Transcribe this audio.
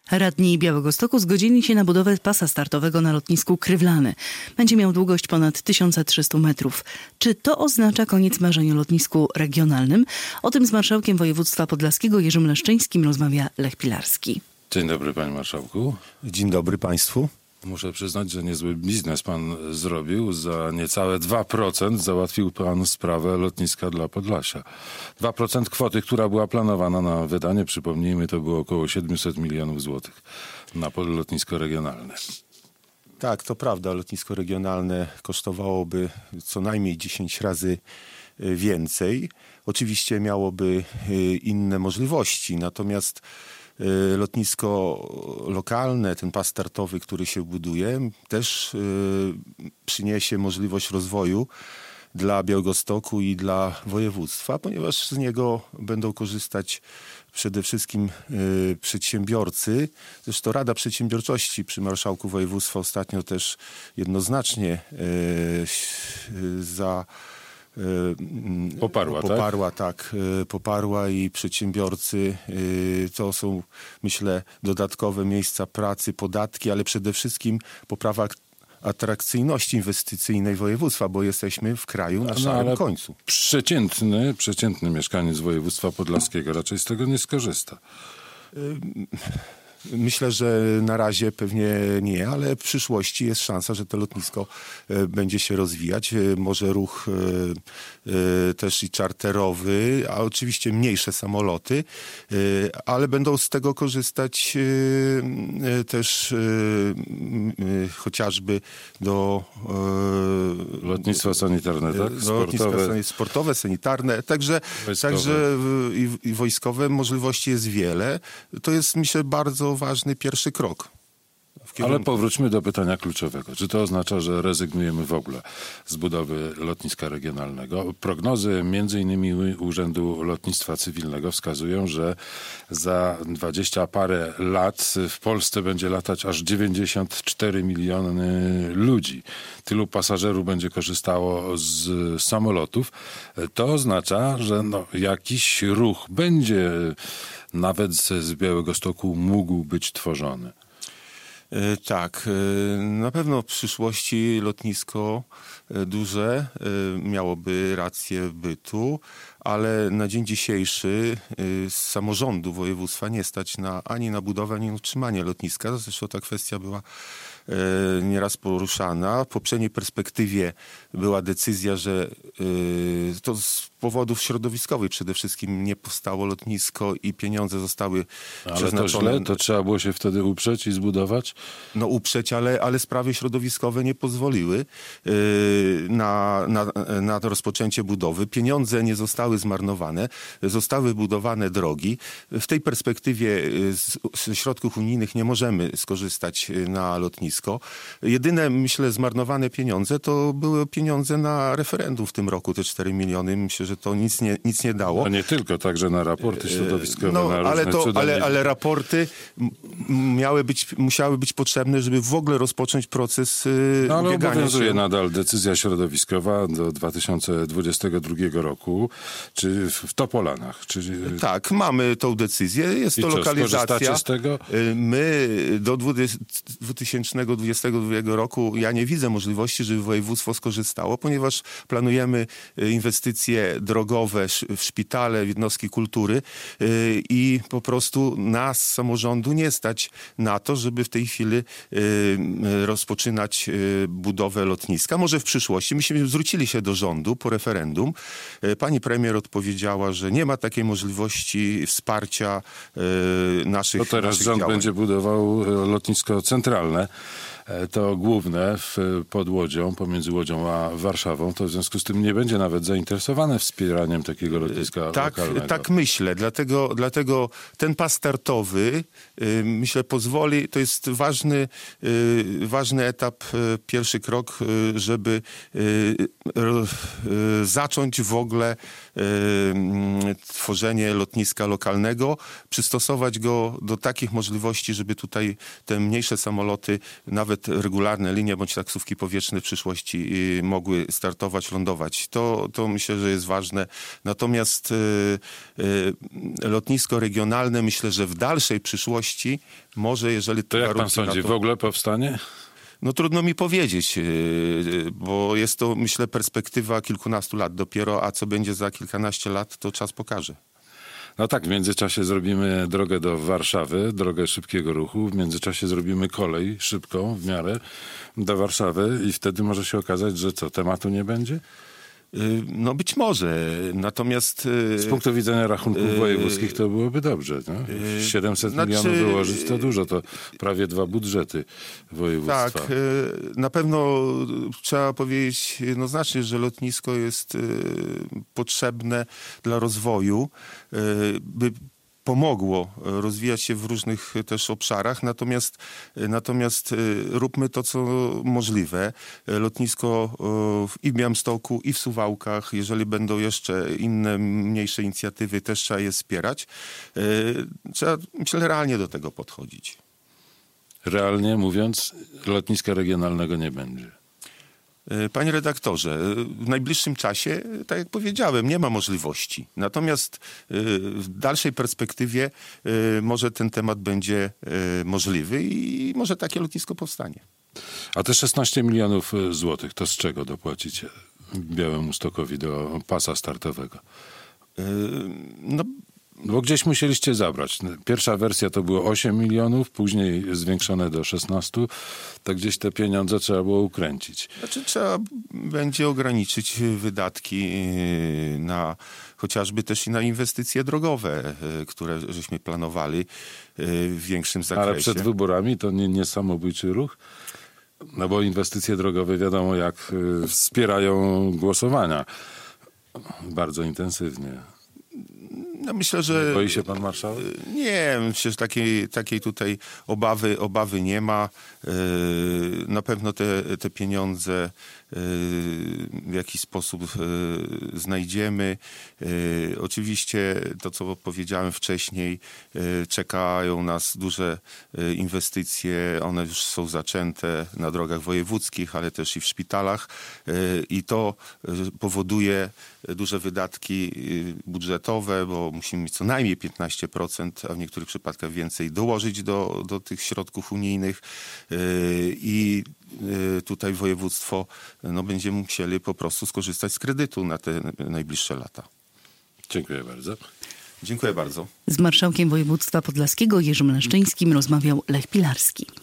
Radni Białegostoku zgodzili się na budowę pasa startowego na lotnisku Krywlany. Będzie miał długość ponad 1300 metrów. Czy to oznacza koniec marzeń o lotnisku regionalnym? O tym z marszałkiem województwa podlaskiego Jerzym Leszczyńskim rozmawia Lech Pilarski. Dzień dobry, panie marszałku. Dzień dobry państwu. Muszę przyznać, że niezły biznes pan zrobił. Za niecałe 2% załatwił pan sprawę lotniska dla Podlasia. 2% kwoty, która była planowana na wydanie, przypomnijmy, to było około 700 milionów złotych na lotnisko regionalne. Tak, to prawda. Lotnisko regionalne kosztowałoby co najmniej 10 razy więcej. Oczywiście miałoby inne możliwości, natomiast lotnisko lokalne, ten pas startowy, który się buduje, też przyniesie możliwość rozwoju dla Białegostoku i dla województwa, ponieważ z niego będą korzystać przede wszystkim przedsiębiorcy. Zresztą Rada Przedsiębiorczości przy marszałku województwa ostatnio też jednoznacznie poparła i przedsiębiorcy to są, myślę, dodatkowe miejsca pracy, podatki, ale przede wszystkim poprawa atrakcyjności inwestycyjnej województwa, bo jesteśmy w kraju na szarym końcu. Przeciętny mieszkaniec województwa podlaskiego raczej z tego nie skorzysta. Myślę, że na razie pewnie nie, ale w przyszłości jest szansa, że to lotnisko będzie się rozwijać. Może ruch też i czarterowy, a oczywiście mniejsze samoloty, ale będą z tego korzystać też chociażby do lotnictwa sanitarne, tak? Sportowe, sanitarne, także i wojskowe możliwości jest wiele. To jest, myślę, bardzo ważny pierwszy krok. Ale powróćmy do pytania kluczowego. Czy to oznacza, że rezygnujemy w ogóle z budowy lotniska regionalnego? Prognozy m.in. Urzędu Lotnictwa Cywilnego wskazują, że za 20 parę lat w Polsce będzie latać aż 94 miliony ludzi. Tylu pasażerów będzie korzystało z samolotów. To oznacza, że jakiś ruch będzie nawet z Białegostoku mógł być tworzony. Tak, na pewno w przyszłości lotnisko duże miałoby rację bytu, ale na dzień dzisiejszy z samorządu województwa nie stać ani na budowę, ani na utrzymanie lotniska. Zresztą ta kwestia była nieraz poruszana. W poprzedniej perspektywie była decyzja, że to z powodów środowiskowych przede wszystkim nie powstało lotnisko i pieniądze zostały przeznaczone. Ale to źle? To trzeba było się wtedy uprzeć i zbudować? No uprzeć, ale sprawy środowiskowe nie pozwoliły na to rozpoczęcie budowy. Pieniądze nie zostały zmarnowane, zostały budowane drogi. W tej perspektywie z środków unijnych nie możemy skorzystać na lotnisko. Jedyne, myślę, zmarnowane pieniądze to były pieniądze na referendum w tym roku, te 4 miliony. Myślę, że to nic nie dało. A nie tylko, także na raporty środowiskowe, na różne ale raporty musiały być potrzebne, żeby w ogóle rozpocząć proces ale ubiegania obowiązuje się. nadal decyzja środowiskowa do 2022 roku, czy w Topolanach. Tak, mamy tą decyzję, jest to lokalizacja. Skorzystacie z tego? My do 2022 roku ja nie widzę możliwości, żeby województwo skorzystało, ponieważ planujemy inwestycje drogowe w szpitale, w jednostki kultury i po prostu nas, samorządu, nie stać na to, żeby w tej chwili rozpoczynać budowę lotniska. Może w przyszłości. Myśmy zwrócili się do rządu po referendum. Pani premier odpowiedziała, że nie ma takiej możliwości wsparcia naszych teraz rząd działań. będzie budował lotnisko centralne. To główne pod Łodzią, pomiędzy Łodzią a Warszawą, to w związku z tym nie będzie nawet zainteresowane wspieraniem takiego lotniska lokalnego. Tak myślę. Dlatego ten pas startowy, myślę, pozwoli, to jest ważny etap, pierwszy krok, żeby zacząć w ogóle tworzenie lotniska lokalnego, przystosować go do takich możliwości, żeby tutaj te mniejsze samoloty, nawet regularne linie bądź taksówki powietrzne w przyszłości mogły startować, lądować. To myślę, że jest ważne. Natomiast lotnisko regionalne, myślę, że w dalszej przyszłości może, jeżeli... To jak pan sądzi, w ogóle powstanie? No trudno mi powiedzieć, bo jest to, myślę, perspektywa kilkunastu lat dopiero, a co będzie za kilkanaście lat, to czas pokaże. No tak, w międzyczasie zrobimy drogę do Warszawy, drogę szybkiego ruchu, w międzyczasie zrobimy kolej szybką w miarę do Warszawy i wtedy może się okazać, że co, tematu nie będzie? No być może, natomiast... Z punktu widzenia rachunków wojewódzkich to byłoby dobrze. No? 700 milionów wyłożyć to dużo, to prawie 2 budżety województwa. Tak, na pewno trzeba powiedzieć jednoznacznie, że lotnisko jest potrzebne dla rozwoju, by pomogło rozwijać się w różnych też obszarach, natomiast róbmy to, co możliwe. Lotnisko i w Białymstoku, i w Suwałkach, jeżeli będą jeszcze inne, mniejsze inicjatywy, też trzeba je wspierać. Trzeba, myślę, realnie do tego podchodzić. Realnie mówiąc, lotniska regionalnego nie będzie. Panie redaktorze, w najbliższym czasie, tak jak powiedziałem, nie ma możliwości. Natomiast w dalszej perspektywie może ten temat będzie możliwy i może takie lotnisko powstanie. A te 16 milionów złotych, to z czego dopłacicie Białemustokowi do pasa startowego? Bo gdzieś musieliście zabrać. Pierwsza wersja to było 8 milionów, później zwiększone do 16. To gdzieś te pieniądze trzeba było ukręcić. Znaczy trzeba będzie ograniczyć wydatki na chociażby też i na inwestycje drogowe, które żeśmy planowali w większym zakresie. Ale przed wyborami to nie samobójczy ruch? No bo inwestycje drogowe wiadomo jak wspierają głosowania bardzo intensywnie. No myślę, że... Boi się pan marszałek? Nie, myślę, że takiej tutaj obawy nie ma. Na pewno te pieniądze w jakiś sposób znajdziemy. Oczywiście to, co powiedziałem wcześniej, czekają nas duże inwestycje. One już są zaczęte na drogach wojewódzkich, ale też i w szpitalach. I to powoduje duże wydatki budżetowe, bo musimy mieć co najmniej 15%, a w niektórych przypadkach więcej, dołożyć do tych środków unijnych i tutaj województwo będziemy musieli po prostu skorzystać z kredytu na te najbliższe lata. Dziękuję bardzo. Dziękuję bardzo. Z marszałkiem województwa podlaskiego Jerzym Leszczyńskim rozmawiał Lech Pilarski.